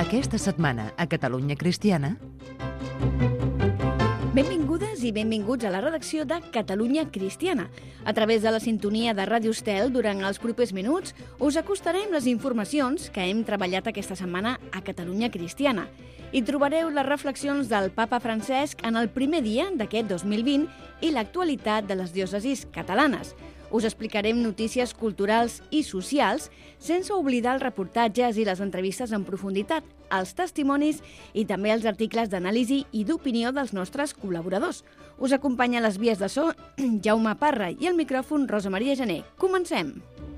Aquesta setmana a Catalunya Cristiana... Benvingudes i benvinguts a la redacció de Catalunya Cristiana. A través de la sintonia de Ràdio Estel, durant els propers minuts, us acostarem les informacions que hem treballat aquesta setmana a Catalunya Cristiana. Hi trobareu les reflexions del papa Francesc en el primer dia d'aquest 2020 i l'actualitat de les diòcesis catalanes. Us explicarem notícies culturals i socials, sense oblidar els reportatges i les entrevistes en profunditat, els testimonis i també els articles d'anàlisi i d'opinió dels nostres col·laboradors. Us acompanya a les vies de so Jaume Parra i al micròfon Rosa Maria Gené. Comencem!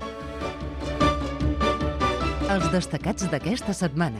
Els destacats d'aquesta setmana.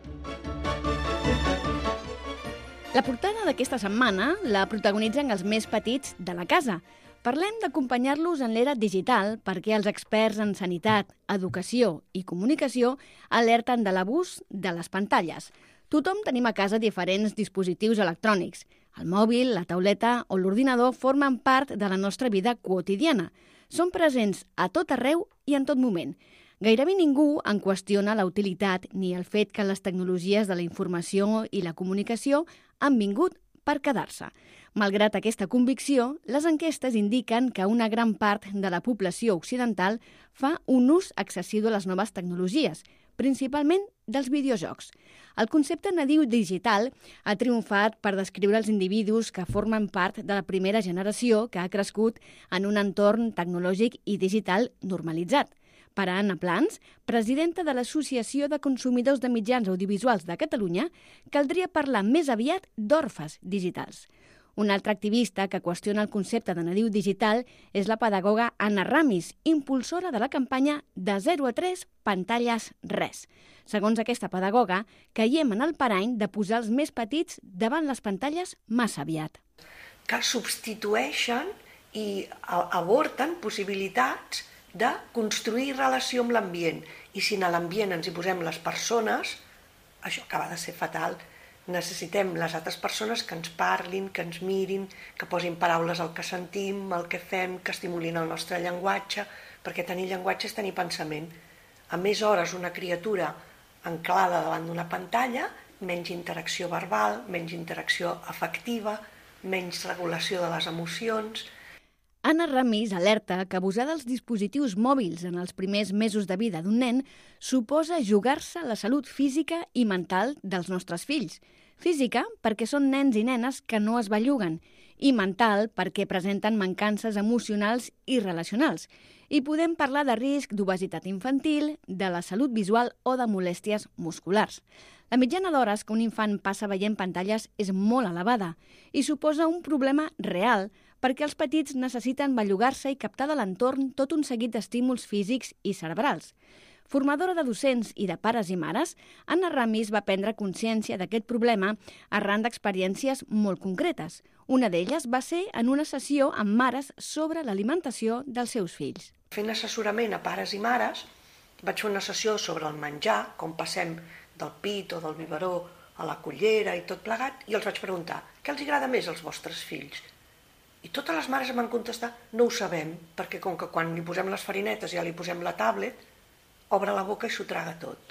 La portada d'aquesta setmana la protagonitzen els més petits de la casa. Parlem d'acompanyar-los en l'era digital perquè els experts en sanitat, educació i comunicació alerten de l'abús de les pantalles. Tothom tenim a casa diferents dispositius electrònics. El mòbil, la tauleta o l'ordinador formen part de la nostra vida quotidiana. Són presents a tot arreu i en tot moment. Gairebé ningú en qüestiona la utilitat ni el fet que les tecnologies de la informació i la comunicació han vingut per quedar-se. Malgrat aquesta convicció, les enquestes indiquen que una gran part de la població occidental fa un ús excessiu de les noves tecnologies, principalment dels videojocs. El concepte nadiu digital ha triomfat per descriure els individus que formen part de la primera generació que ha crescut en un entorn tecnològic i digital normalitzat. Per a Anna Plans, presidenta de l'Associació de Consumidors de Mitjans Audiovisuals de Catalunya, caldria parlar més aviat d'orfes digitals. Una altra activista que qüestiona el concepte de nadiu digital és la pedagoga Anna Ramis, impulsora de la campanya de 0 a 3 pantalles res. Segons aquesta pedagoga, caiem en el parany de posar els més petits davant les pantalles massa aviat. Que substitueixen i avorten possibilitats de construir relació amb l'ambient. I si a l'ambient ens hi posem les persones, això acaba de ser fatal. Necessitem les altres persones que ens parlin, que ens mirin, que posin paraules al que sentim, al que fem, que estimulin el nostre llenguatge, perquè tenir llenguatge és tenir pensament. A més hores una criatura anclada davant d'una pantalla, menys interacció verbal, menys interacció afectiva, menys regulació de les emocions. Anna Ramis alerta que abusar dels dispositius mòbils en els primers mesos de vida d'un nen suposa jugar-se la salut física i mental dels nostres fills. Física, perquè són nens i nenes que no es belluguen, i mental, perquè presenten mancances emocionals i relacionals. I podem parlar de risc d'obesitat infantil, de la salut visual o de molèsties musculars. La mitjana d'hores que un infant passa veient pantalles és molt elevada i suposa un problema real perquè els petits necessiten bellugar-se i captar de l'entorn tot un seguit d'estímuls físics i cerebrals. Formadora de docents i de pares i mares, Anna Ramis va prendre consciència d'aquest problema arran d'experiències molt concretes. Una d'elles va ser en una sessió amb mares sobre l'alimentació dels seus fills. Fent assessorament a pares i mares, vaig fer una sessió sobre el menjar, com passem del pit o del biberó a la cullera i tot plegat, i els vaig preguntar, què els agrada més als vostres fills? I totes les mares em van contestar, no ho sabem, perquè com que quan li posem les farinetes ja li posem la tablet, obre la boca i s'ho traga tot.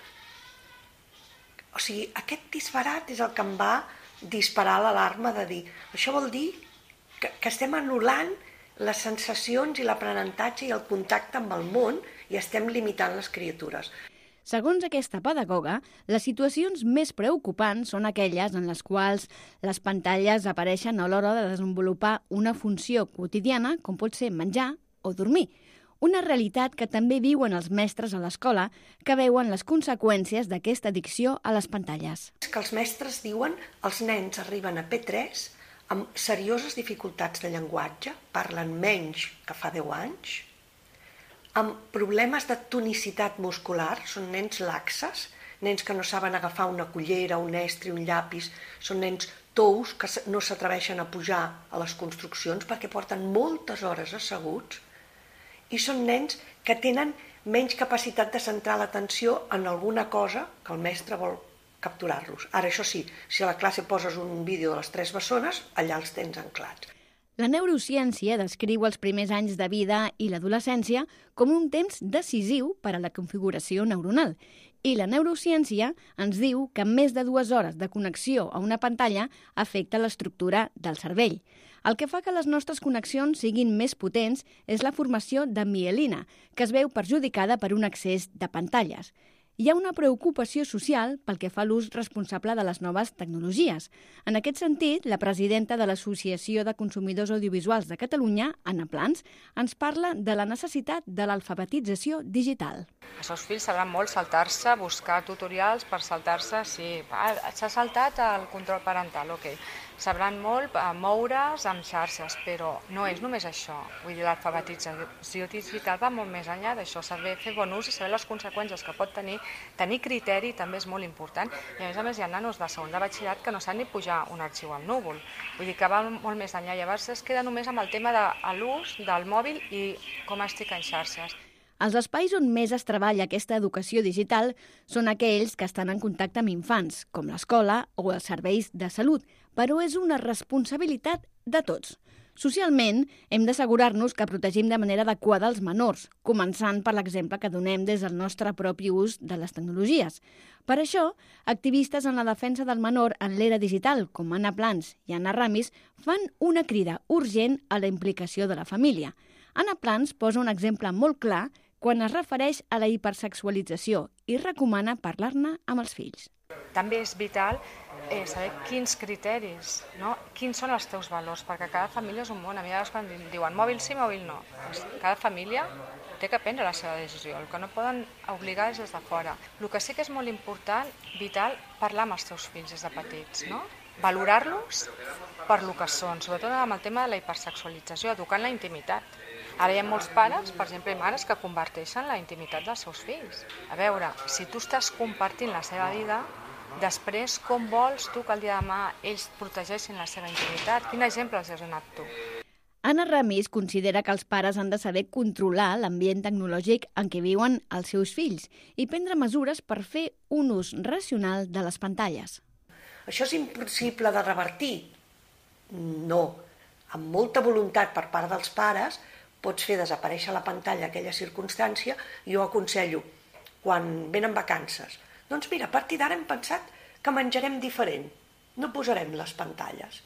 O sigui, aquest disbarat és el que em va disparar l'alarma de dir, això vol dir que estem anul·lant les sensacions i l'aprenentatge i el contacte amb el món i estem limitant les criatures. Segons aquesta pedagoga, les situacions més preocupants són aquelles en les quals les pantalles apareixen a l'hora de desenvolupar una funció quotidiana, com pot ser menjar o dormir. Una realitat que també viuen els mestres a l'escola, que veuen les conseqüències d'aquesta addicció a les pantalles. Que els mestres diuen que els nens arriben a P3 amb serioses dificultats de llenguatge, parlen menys que fa 10 anys, amb problemes de tonicitat muscular, són nens laxes, nens que no saben agafar una cullera, un estri, un llapis, són nens tous que no s'atreveixen a pujar a les construccions perquè porten moltes hores asseguts, i són nens que tenen menys capacitat de centrar l'atenció en alguna cosa que el mestre vol capturar-los. Ara, això sí, si a la classe poses un vídeo de les 3 bessones, allà els tens anclats. La neurociència descriu els primers anys de vida i l'adolescència com un temps decisiu per a la configuració neuronal. I la neurociència ens diu que més de 2 hores de connexió a una pantalla afecta l'estructura del cervell. El que fa que les nostres connexions siguin més potents és la formació de mielina, que es veu perjudicada per un excés de pantalles. Hi ha una preocupació social pel que fa a l'ús responsable de les noves tecnologies. En aquest sentit, la presidenta de l'Associació de Consumidors Audiovisuals de Catalunya, Anna Plans, ens parla de la necessitat de l'alfabetització digital. Els seus fills sabran molt saltar-se, buscar tutorials per saltar-se, sí, s'ha saltat el control parental, ok. Sabran molt moure's amb xarxes, però no és només això. Vull dir, l'alfabetització digital va molt més enllà d'això, saber fer bon ús i saber les conseqüències que pot tenir. Tenir criteri també és molt important i a més hi ha nanos de segon de batxillerat que no saben ni pujar un arxiu al núvol. Vull dir que va molt més enllà. Llavors es queda només amb el tema de l'ús del mòbil i com estic en xarxes. Els espais on més es treballa aquesta educació digital són aquells que estan en contacte amb infants, com l'escola o els serveis de salut, però és una responsabilitat de tots. Socialment, hem d'assegurar-nos que protegim de manera adequada els menors, començant per l'exemple que donem des del nostre propi ús de les tecnologies. Per això, activistes en la defensa del menor en l'era digital, com Anna Plans i Anna Ramis, fan una crida urgent a la implicació de la família. Anna Plans posa un exemple molt clar quan es refereix a la hipersexualització i recomana parlar-ne amb els fills. També és vital saber quins criteris, no? Quins són els teus valors, perquè cada família és un món. A mi a vegades quan diuen mòbil sí, mòbil no. Cada família té que prendre la seva decisió. El que no poden obligar és des de fora. El que sí que és molt important, vital, parlar amb els teus fills des de petits, no? Valorar-los per lo que són, sobretot amb el tema de la hipersexualització, educant la intimitat. Ara hi ha molts pares, per exemple, i mares que converteixen la intimitat dels seus fills. A veure, si tu estàs compartint la seva vida, després com vols tu que el dia de demà ells protegeixin la seva intimitat? Quin exemple els has donat tu? Anna Ramis considera que els pares han de saber controlar l'ambient tecnològic en què viuen els seus fills i prendre mesures per fer un ús racional de les pantalles. Això és impossible de revertir? No. Amb molta voluntat per part dels pares pots fer desaparèixer la pantalla aquella circumstància. Jo aconsello, quan venen vacances, doncs mira, a partir d'ara hem pensat que menjarem diferent, no posarem les pantalles.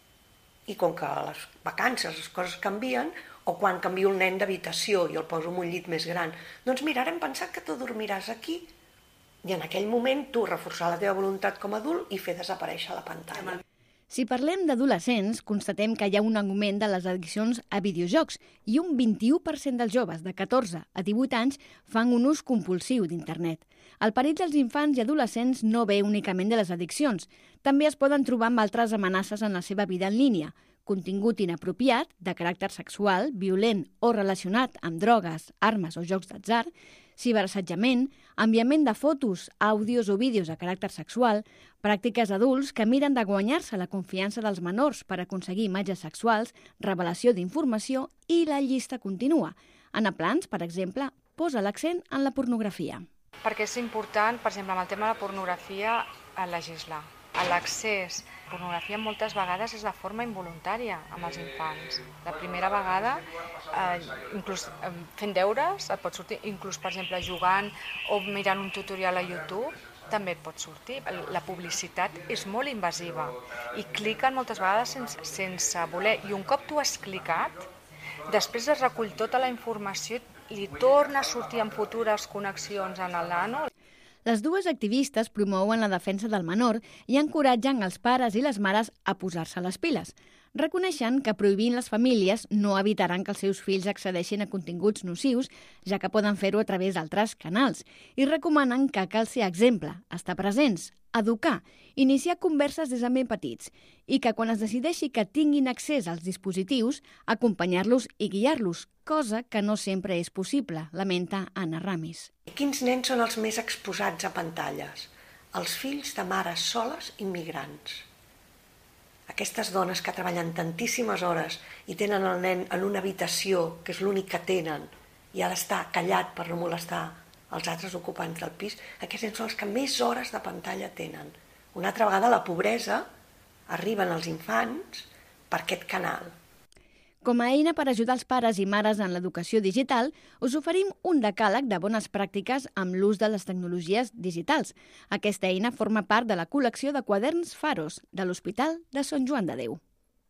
I com que a les vacances les coses canvien, o quan canvio el nen d'habitació i el poso en un llit més gran, doncs mira, ara hem pensat que tu dormiràs aquí i en aquell moment tu reforçar la teva voluntat com a adult i fer desaparèixer la pantalla. Si parlem d'adolescents, constatem que hi ha un augment de les addiccions a videojocs i un 21% dels joves de 14 a 18 anys fan un ús compulsiu d'internet. El perill dels infants i adolescents no ve únicament de les addiccions. També es poden trobar amb altres amenaces en la seva vida en línia, contingut inapropiat, de caràcter sexual, violent o relacionat amb drogues, armes o jocs d'atzar, ciberassetjament, enviament de fotos, àudios o vídeos de caràcter sexual, pràctiques adults que miren de guanyar-se la confiança dels menors per aconseguir imatges sexuals, revelació d'informació i la llista continua. Anna Plans, per exemple, posa l'accent en la pornografia. Perquè és important, per exemple, amb el tema de la pornografia, legislar. L'accés a pornografia moltes vegades és de forma involuntària amb els infants. La primera vegada, inclús fent deures, et pot sortir, inclús, per exemple, jugant o mirant un tutorial a YouTube, també et pot sortir. La publicitat és molt invasiva i cliquen moltes vegades sense voler. I un cop tu has clicat, després es recull tota la informació i li torna a sortir en futures connexions en el nano. Les dues activistes promouen la defensa del menor i encoratgen els pares i les mares a posar-se les piles. Reconeixen que prohibint les famílies no evitaran que els seus fills accedeixin a continguts nocius, ja que poden fer-ho a través d'altres canals, i recomanen que cal ser exemple, estar presents, educar, iniciar converses des de ben petits i que quan es decideixi que tinguin accés als dispositius, acompanyar-los i guiar-los, cosa que no sempre és possible, lamenta Anna Ramis. Quins nens són els més exposats a pantalles? Els fills de mares soles immigrants. Aquestes dones que treballen tantíssimes hores i tenen el nen en una habitació, que és l'únic que tenen, i ha d'estar callat per no molestar els altres ocupants del pis, aquests nens són els que més hores de pantalla tenen. Una altra vegada la pobresa arriben als infants per aquest canal. Com a eina per ajudar els pares i mares en l'educació digital, us oferim un decàleg de bones pràctiques amb l'ús de les tecnologies digitals. Aquesta eina forma part de la col·lecció de quaderns Faros de l'Hospital de Sant Joan de Déu.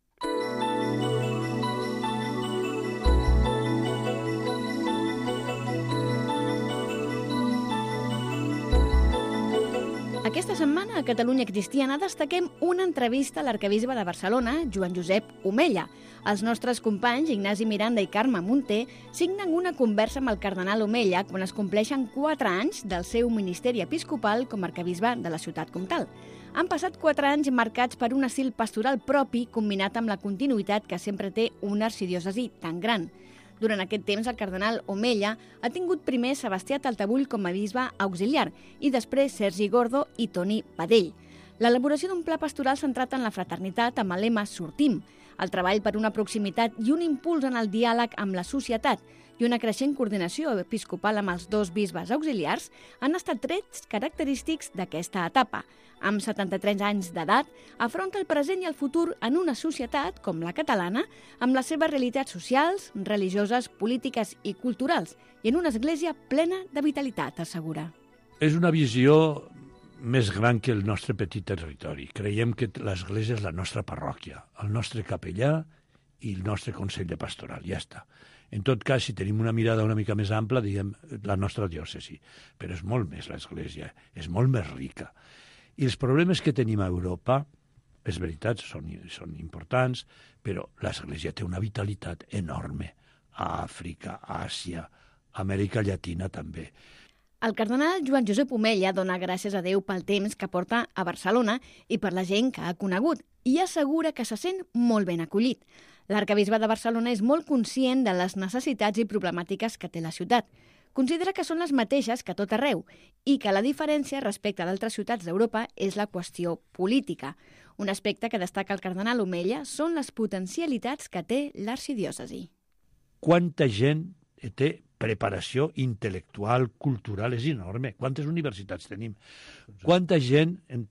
Aquesta setmana a Catalunya Cristiana destaquem una entrevista a l'arquebisbe de Barcelona, Joan Josep Omella. Els nostres companys, Ignasi Miranda i Carme Munté, signen una conversa amb el cardenal Omella quan es compleixen 4 anys del seu ministeri episcopal com a arquebisbe de la ciutat comtal. Han passat 4 anys marcats per un estil pastoral propi combinat amb la continuïtat que sempre té una arxidiòcesi tan gran. Durant aquest temps, el cardenal Omella ha tingut primer Sebastià Taltabull com a bisbe auxiliar i després Sergi Gordo i Toni Padell. L'elaboració d'un pla pastoral centrat en la fraternitat amb el lema Sortim, el treball per una proximitat i un impuls en el diàleg amb la societat i una creixent coordinació episcopal amb els 2 bisbes auxiliars han estat trets característics d'aquesta etapa. Amb 73 anys d'edat, afronta el present i el futur en una societat, com la catalana, amb les seves realitats socials, religioses, polítiques i culturals, i en una església plena de vitalitat, assegura. És una visió més gran que el nostre petit territori. Creiem que l'església és la nostra parròquia, el nostre capellà i el nostre consell de pastoral, ja està. En tot cas, si tenim una mirada una mica més ampla, diguem la nostra diòcesi, però és molt més l'església, és molt més rica. I els problemes que tenim a Europa, és veritat, són importants, però l'església té una vitalitat enorme. A Àfrica, a Àsia, a Amèrica Llatina també. El cardenal Joan Josep Omella dona gràcies a Déu pel temps que porta a Barcelona i per la gent que ha conegut i assegura que se sent molt ben acollit. L'arquebisbe de Barcelona és molt conscient de les necessitats i problemàtiques que té la ciutat. Considera que són les mateixes que a tot arreu i que la diferència respecte a d'altres ciutats d'Europa és la qüestió política. Un aspecte que destaca el cardenal Omella són les potencialitats que té l'arxidiòcesi. Quanta gent té preparació intel·lectual, cultural, és enorme. Quantes universitats tenim? Quanta gent...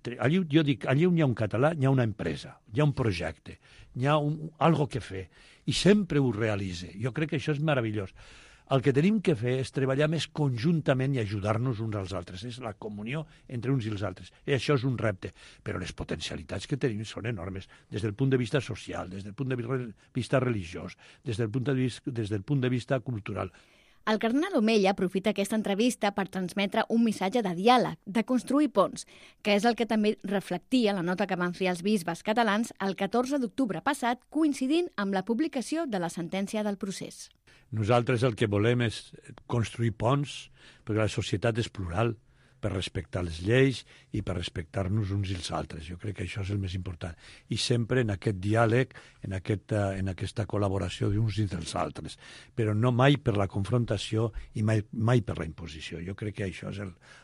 Jo dic, allà on hi ha un català, hi ha una empresa, hi ha un projecte, hi ha algo que fer, i sempre ho realitza. Jo crec que això és meravellós. El que tenim que fer és treballar més conjuntament i ajudar-nos uns als altres. És la comunió entre uns i els altres. I això és un repte. Però les potencialitats que tenim són enormes, des del punt de vista social, des del punt de vista religiós, des del punt de vista cultural. El cardenal Omella aprofita aquesta entrevista per transmetre un missatge de diàleg, de construir ponts, que és el que també reflectia la nota que van fer els bisbes catalans el 14 d'octubre passat, coincidint amb la publicació de la sentència del procés. Nosaltres el que volem és construir ponts, perquè la societat és plural, per respectar les lleis i per respectar-nos uns i els altres. Jo crec que això és el més important. I sempre en aquest diàleg, en aquesta col·laboració d'uns i dels altres. Però no mai per la confrontació i mai per la imposició. Jo crec que això és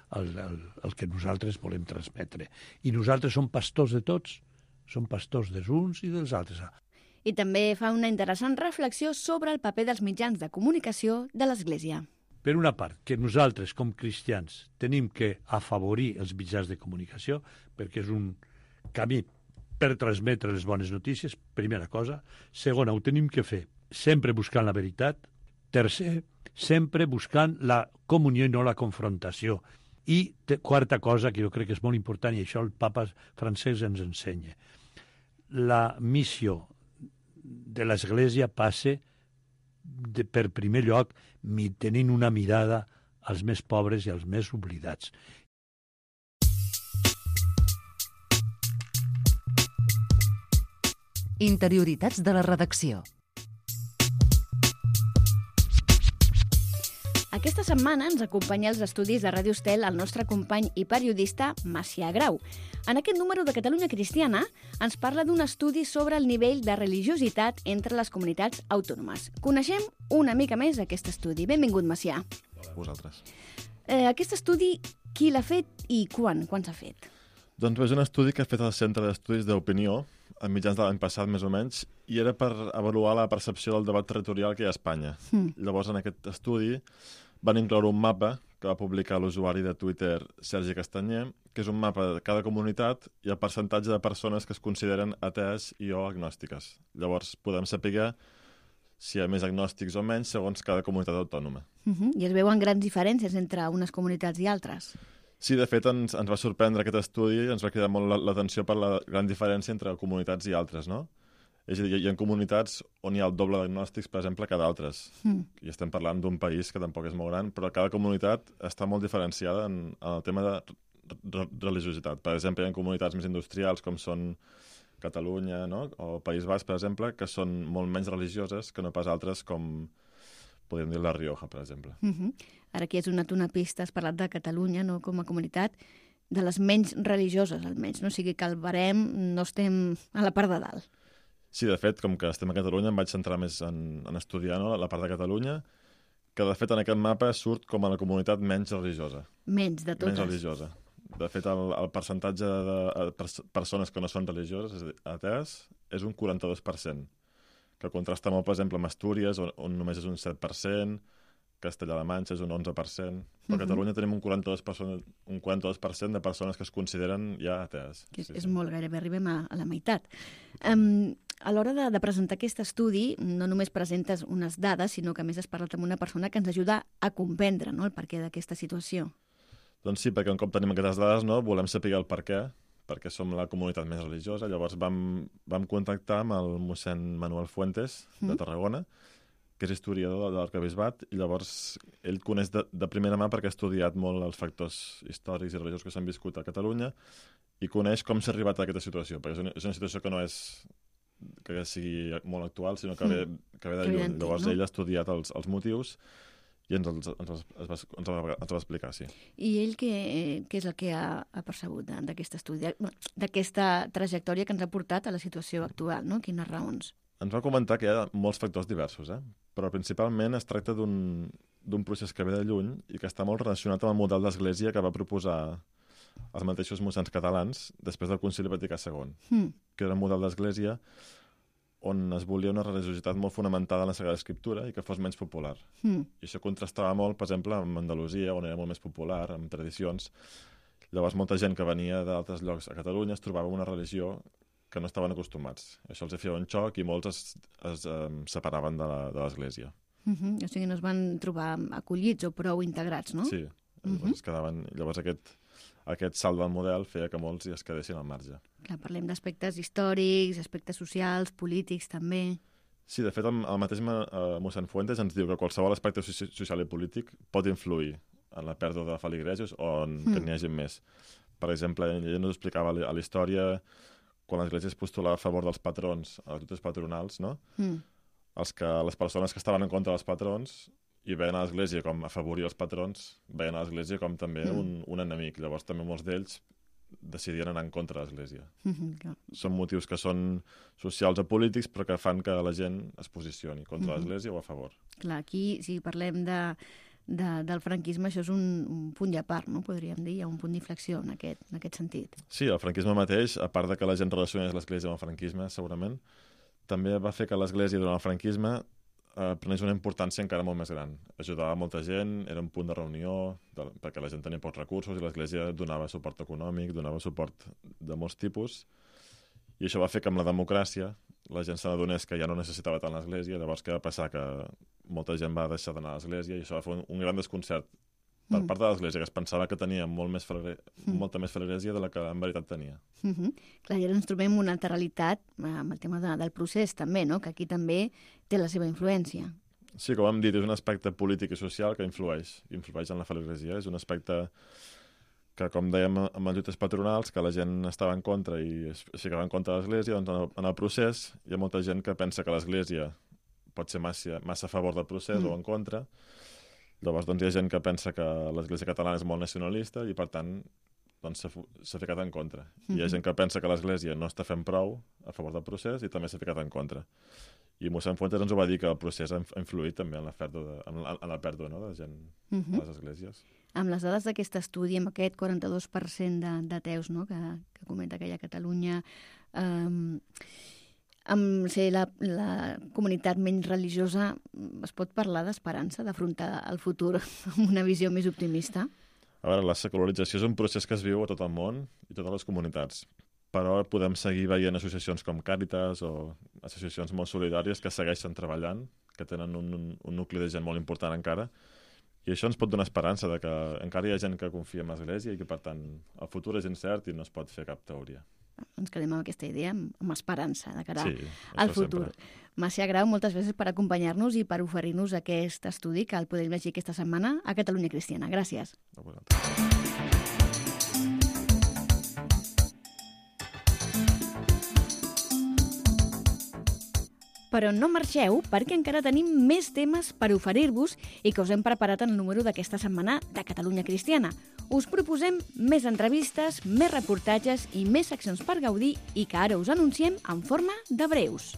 el que nosaltres volem transmetre. I nosaltres som pastors de tots, som pastors dels uns i dels altres. I també fa una interessant reflexió sobre el paper dels mitjans de comunicació de l'Església. Per una part, que nosaltres, com cristians, tenim que afavorir els mitjans de comunicació, perquè és un camí per transmetre les bones notícies, primera cosa. Segona, ho tenim que fer sempre buscant la veritat. Tercer, sempre buscant la comunió i no la confrontació. I quarta cosa, que jo crec que és molt important, i això el papa francès ens ensenya. La missió de l'Església passa per primer lloc tenint una mirada als més pobres i als més oblidats. Interioritats de la redacció. Aquesta setmana ens acompanya als estudis de Ràdio Estel el nostre company i periodista Macià Grau. En aquest número de Catalunya Cristiana ens parla d'un estudi sobre el nivell de religiositat entre les comunitats autònomes. Coneixem una mica més aquest estudi. Benvingut, Macià. Hola, vosaltres. Aquest estudi, qui l'ha fet i quan? Quan s'ha fet? Doncs és un estudi que ha fet el Centre d'Estudis d'Opinió a mitjans de l'any passat, més o menys, i era per avaluar la percepció del debat territorial que hi ha a Espanya. Llavors, en aquest estudi van incloure un mapa que va publicar l'usuari de Twitter Sergi Castanyer, que és un mapa de cada comunitat i el percentatge de persones que es consideren atees i o agnòstiques. Llavors podem saber si hi ha més agnòstics o menys segons cada comunitat autònoma. I es veuen grans diferències entre unes comunitats i altres. Sí, de fet, ens va sorprendre aquest estudi i ens va cridar molt l'atenció per la gran diferència entre comunitats i altres, no? És a dir, hi ha comunitats on hi ha el doble d'agnòstics, per exemple, que d'altres. I estem parlant d'un país que tampoc és molt gran, però cada comunitat està molt diferenciada en el tema de religiositat. Per exemple, hi ha comunitats més industrials, com són Catalunya, no? O País Basc, per exemple, que són molt menys religioses que no pas altres com, podríem dir, La Rioja, per exemple. Ara aquí has donat una pista, has parlat de Catalunya, no, com a comunitat, de les menys religioses, almenys, no? O sigui que al barem no estem a la part de dalt. Sí, de fet, com que estem a Catalunya, em vaig centrar més en estudiar, no, la part de Catalunya, que de fet en aquest mapa surt com a la comunitat menys religiosa. Menys de totes. Menys religiosa. De fet, el percentatge de persones que no són religioses, és a dir, atees, és un 42%, que contrasta molt, per exemple, amb Astúries, on només és un 7%, Castellà-La Manxa és un 11%, però a Catalunya tenim un 42% de persones que es consideren ja atees. Que és molt, gairebé arribem a la meitat. A l'hora de presentar aquest estudi, no només presentes unes dades, sinó que a més has parlat amb una persona que ens ajuda a comprendre, no, el perquè d'aquesta situació. Doncs sí, perquè un cop tenim aquestes dades, no, volem saber el perquè som la comunitat més religiosa. Llavors vam contactar amb el mossèn Manuel Fuentes, de Tarragona, que és historiador de l'arquebisbat, i llavors ell coneix de primera mà perquè ha estudiat molt els factors històrics i religiosos que s'han viscut a Catalunya i coneix com s'ha arribat a aquesta situació, perquè és una situació que no és que sigui molt actual, sinó que ve de lluny. Llavors ell ha estudiat els motius i ens va explicar, sí. I ell què és el que ha percebut d'aquest estudi, d'aquesta trajectòria que ens ha portat a la situació actual, no? Quines raons? Ens va comentar que hi ha molts factors diversos, però principalment es tracta d'un procés que ve de lluny i que està molt relacionat amb el model d'església que va proposar els mateixos mossens catalans després del Concili Vaticà II, que era un model d'església on es volia una religiositat molt fonamentada en la Sagrada Escriptura i que fos menys popular. I això contrastava molt, per exemple, amb Andalusia, on era molt més popular, amb tradicions. Llavors, molta gent que venia d'altres llocs a Catalunya es trobava una religió que no estaven acostumats. Això els feia un xoc i molts es separaven de l'església. O sigui, no es van trobar acollits o prou integrats, no? Sí, llavors es quedaven... Llavors aquest salt del model feia que molts es quedessin al marge. Clar, parlem d'aspectes històrics, aspectes socials, polítics, també. Sí, de fet, el mateix mossèn Fuentes ens diu que qualsevol aspecte social i polític pot influir en la pèrdua de feligresos o en que n'hi hagi més. Per exemple, ell ens explicava a la història quan l'Església es postulava a favor dels patrons, a les lluites patronals, no? Les persones que estaven en contra dels patrons i veien a l'Església com afavorir els patrons, veien a l'Església com també un enemic. Llavors també molts d'ells decidien anar en contra de l'Església. Són motius que són socials o polítics, però que fan que la gent es posicioni contra l'Església o a favor. Clar, aquí, si parlem del franquisme, això és un punt i a part, no? Podríem dir, hi ha un punt d'inflexió en aquest sentit. Sí, el franquisme mateix, a part de que la gent relacionés l'Església amb el franquisme, segurament, també va fer que l'Església durant el franquisme prenés una importància encara molt més gran. Ajudava molta gent, era un punt de reunió, perquè la gent tenia pocs recursos i l'Església donava suport econòmic, donava suport de molts tipus, i això va fer que amb la democràcia la gent se n'adonés que ja no necessitava tant l'Església. Llavors què va passar? Que molta gent va deixar d'anar a l'Església i això va fer un gran desconcert per part de l'Església, que es pensava que tenia molta més feligresia de la que en veritat tenia. Clar, i ara ens trobem una altra realitat amb el tema del procés també, no? Que aquí també té la seva influència. Sí, com hem dit, és un aspecte polític i social que influeix en la feligresia. És un aspecte que, com dèiem, amb les lluites patronals, que la gent estava en contra i es ficava en contra de l'Església, doncs en el procés hi ha molta gent que pensa que l'Església pot ser massa a favor del procés o en contra. Llavors doncs, hi ha gent que pensa que l'Església catalana és molt nacionalista i, per tant, doncs, s'ha ficat en contra. Hi ha gent que pensa que l'Església no està fent prou a favor del procés i també s'ha ficat en contra. I mossèn Fuentes ens ho va dir que el procés ha influït també en la pèrdua, no, de gent a les esglésies. Amb les dades d'aquest estudi, amb aquest 42% d'ateus, no, que comenta que hi ha a Catalunya, amb ser la comunitat menys religiosa, es pot parlar d'esperança, d'afrontar el futur amb una visió més optimista? A veure, la secularització és un procés que es viu a tot el món i totes les comunitats, però podem seguir veient associacions com Càritas o associacions molt solidàries que segueixen treballant, que tenen un nucli de gent molt important encara, i això ens pot donar esperança de que encara hi ha gent que confia en l'Església i que, per tant, el futur és incert i no es pot fer cap teoria. Ens quedem amb aquesta idea, amb esperança de cara Sí, al això futur. sempre. Macià Grau, moltes gràcies per acompanyar-nos i per oferir-nos aquest estudi que el podem llegir aquesta setmana a Catalunya Cristiana. Gràcies. A vosaltres. Però no marxeu, perquè encara tenim més temes per oferir-vos i que us hem preparat en el número d'aquesta setmana de Catalunya Cristiana. Us proposem més entrevistes, més reportatges i més seccions per gaudir i que ara us anunciem en forma de breus.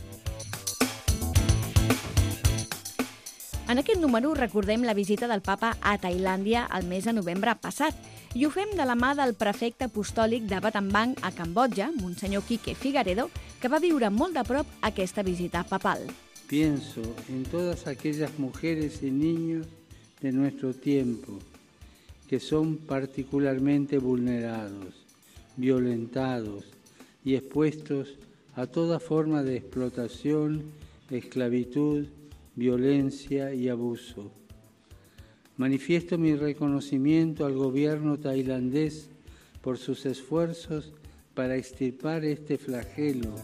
En aquest número recordem la visita del papa a Tailàndia el mes de novembre passat i ho fem de la mà del prefecte apostòlic de Battambang a Cambodja, Monsenyor Quique Figaredo, que va viure molt de prop aquesta visita papal. Pienso en todas aquellas mujeres y niños de nuestro tiempo que son particularmente vulnerados, violentados y expuestos a toda forma de explotación, esclavitud, violencia y abuso. Manifiesto mi reconocimiento al gobierno tailandés por sus esfuerzos para extirpar este flagelo.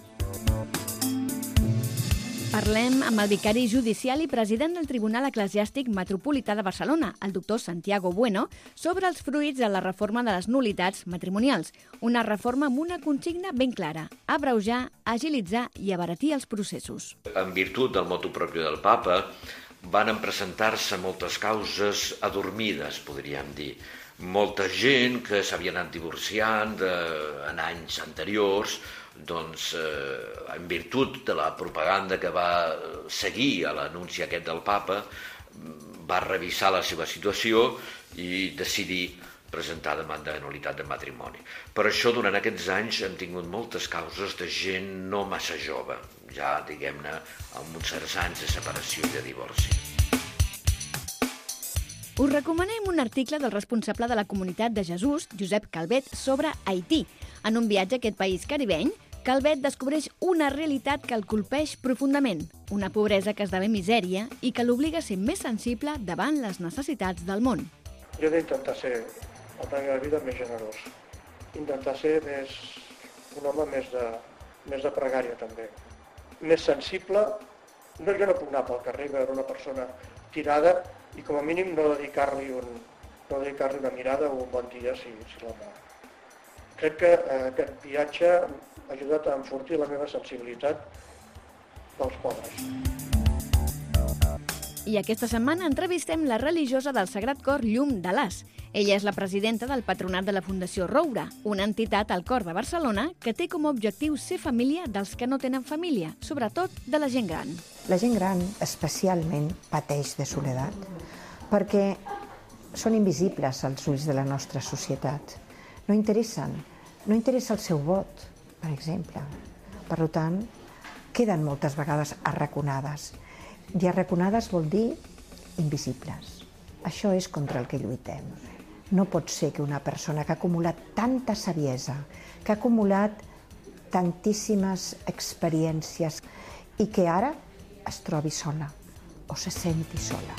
Parlem amb el vicari judicial i president del Tribunal Eclesiàstic Metropolità de Barcelona, el doctor Santiago Bueno, sobre els fruits de la reforma de les nul·litats matrimonials. Una reforma amb una consigna ben clara: abreujar, agilitzar i abaratir els processos. En virtut del motu proprio del papa, van presentar-se moltes causes adormides, podríem dir. Molta gent que s'havia anat divorciant en anys anteriors, doncs, en virtut de la propaganda que va seguir a l'anunci aquest del papa, va revisar la seva situació i decidir presentar demanda de nul·litat de matrimoni. Per això, durant aquests anys, hem tingut moltes causes de gent no massa jove, ja, diguem-ne, amb uns certs anys de separació i de divorci. Us recomanem un article del responsable de la Comunitat de Jesús, Josep Calvet, sobre Haití. En un viatge a aquest país caribeny, Calvet descobreix una realitat que el colpeix profundament, una pobresa que esdevé misèria i que l'obliga a ser més sensible davant les necessitats del món. Jo he d'intentar ser, a la meva vida, més generós. Intentar ser un home més de pregària, també. Més sensible. Jo no puc anar pel carrer i veure una persona tirada i, com a mínim, no dedicar-li una mirada o un bon dia si la vol. Crec que aquest viatge ha ajudat a enfortir la meva sensibilitat dels pobres. I aquesta setmana entrevistem la religiosa del Sagrat Cor Llum de l'As. Ella és la presidenta del patronat de la Fundació Roure, una entitat al cor de Barcelona que té com a objectiu ser família dels que no tenen família, sobretot de la gent gran. La gent gran especialment pateix de soledat perquè són invisibles als ulls de la nostra societat. No interessa el seu vot, per exemple. Per tant, queden moltes vegades arraconades. I arraconades vol dir invisibles. Això és contra el que lluitem. No pot ser que una persona que ha acumulat tanta saviesa, que ha acumulat tantíssimes experiències i que ara es trobi sola o se senti sola.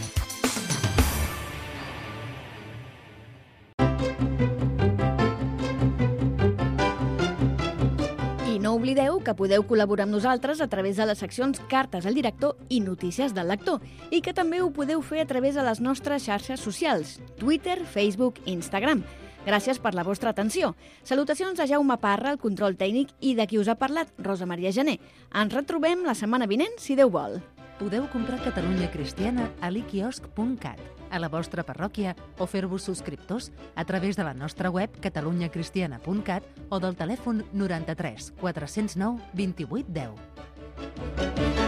No oblideu que podeu col·laborar amb nosaltres a través de les seccions Cartes al director i Notícies del lector i que també ho podeu fer a través de les nostres xarxes socials, Twitter, Facebook i Instagram. Gràcies per la vostra atenció. Salutacions a Jaume Parra, el control tècnic, i de qui us ha parlat, Rosa Maria Gené. Ens retrobem la setmana vinent, si Déu vol. Podeu comprar Catalunya Cristiana a l'iquiosc.cat, a la vostra parròquia o fer-vos subscriptors a través de la nostra web catalunyacristiana.cat o del telèfon 93 409 28 10.